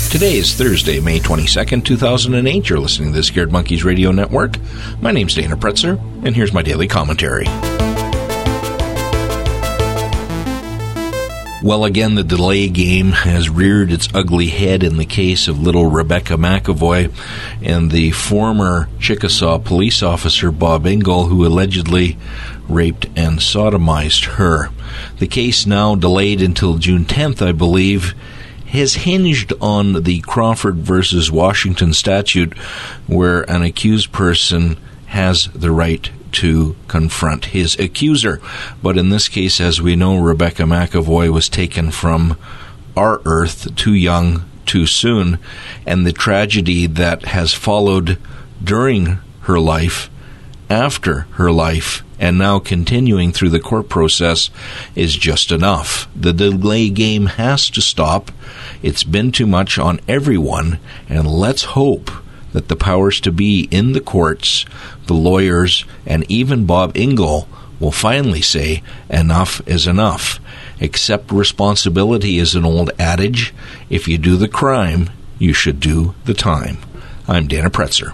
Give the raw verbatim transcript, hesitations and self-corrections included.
Today is Thursday, May twenty-second, two thousand eight. You're listening to the Scared Monkeys Radio Network. My name's Dana Pretzer, and here's my daily commentary. Well, again, the delay game has reared its ugly head in the case of little Rebecca McEvoy and the former Chickasaw police officer Bob Ingle, who allegedly raped and sodomized her. The case, now delayed until June tenth, I believe, has hinged on the Crawford versus Washington statute, where an accused person has the right to confront his accuser. But in this case, as we know, Rebecca McEvoy was taken from our earth too young, too soon, and the tragedy that has followed during her life, after her life, and now continuing through the court process is just enough. The delay game has to stop. It's been too much on everyone, and let's hope that the powers to be in the courts, the lawyers, and even Bob Ingle will finally say enough is enough. Accept responsibility is an old adage. If you do the crime, you should do the time. I'm Dana Pretzer.